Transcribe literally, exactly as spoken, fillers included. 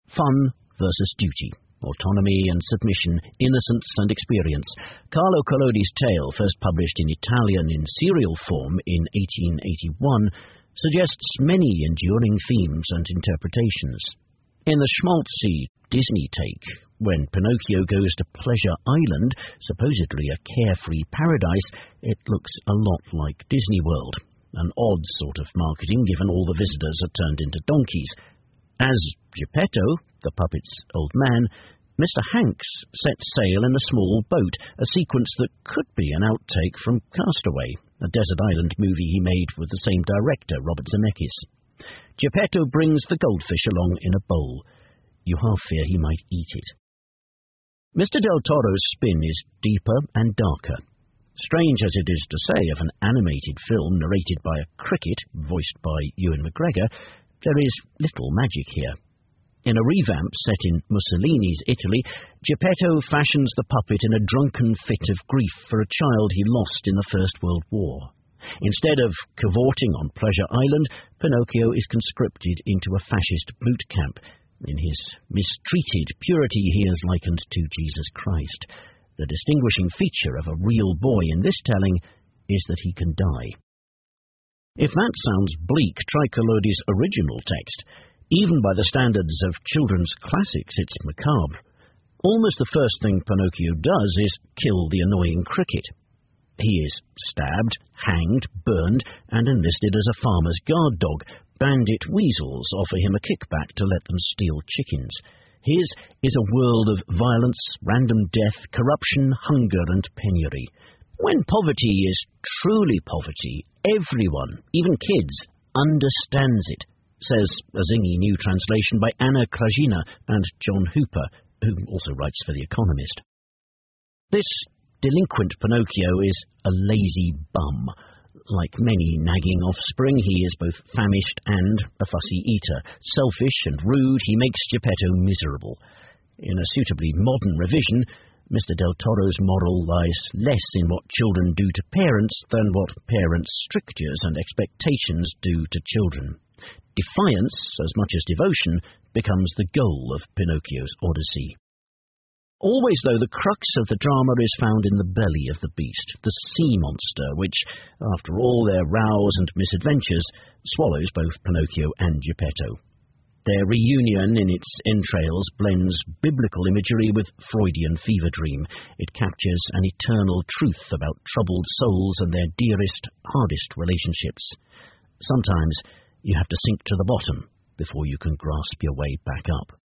Fun versus duty, autonomy and submission, innocence and experience. Carlo Collodi's tale, first published in Italian in serial form in eighteen eighty-one, suggests many enduring themes and interpretations. In the schmaltzy Disney take, when Pinocchio goes to Pleasure Island, supposedly a carefree paradise, it looks a lot like Disney World, an odd sort of marketing given all the visitors are turned into donkeys. As Geppetto, the puppet's old man, Mister Hanks sets sail in a small boat, a sequence that could be an outtake from Castaway, a desert island movie he made with the same director, Robert Zemeckis. Geppetto brings the goldfish along in a bowl. You half fear he might eat it. Mister Del Toro's spin is deeper and darker. Strange as it is to say of an animated film narrated by a cricket, voiced by Ewan McGregor, there is little magic here. In a revamp set in Mussolini's Italy, Geppetto fashions the puppet in a drunken fit of grief for a child he lost in the First World War. Instead of cavorting on Pleasure Island, Pinocchio is conscripted into a fascist boot camp. In his mistreated purity, he is likened to Jesus Christ. The distinguishing feature of a real boy in this telling is that he can die. If that sounds bleak, try Collodi's original text. Even by the standards of children's classics, it's macabre. Almost the first thing Pinocchio does is kill the annoying cricket. He is stabbed, hanged, burned, and enlisted as a farmer's guard dog. Bandit weasels offer him a kickback to let them steal chickens. His is a world of violence, random death, corruption, hunger, and penury. When poverty is truly poverty, everyone, even kids, understands it, says a zingy new translation by Anna Krajina and John Hooper, who also writes for The Economist. This delinquent Pinocchio is a lazy bum. Like many nagging offspring, he is both famished and a fussy eater. Selfish and rude, he makes Geppetto miserable. In a suitably modern revision, Mister Del Toro's moral lies less in what children do to parents than what parents' strictures and expectations do to children. Defiance, as much as devotion, becomes the goal of Pinocchio's Odyssey. Always, though, the crux of the drama is found in the belly of the beast, the sea monster, which, after all their rows and misadventures, swallows both Pinocchio and Geppetto. Their reunion in its entrails blends biblical imagery with Freudian fever dream. It captures an eternal truth about troubled souls and their dearest, hardest relationships. Sometimes you have to sink to the bottom before you can grasp your way back up.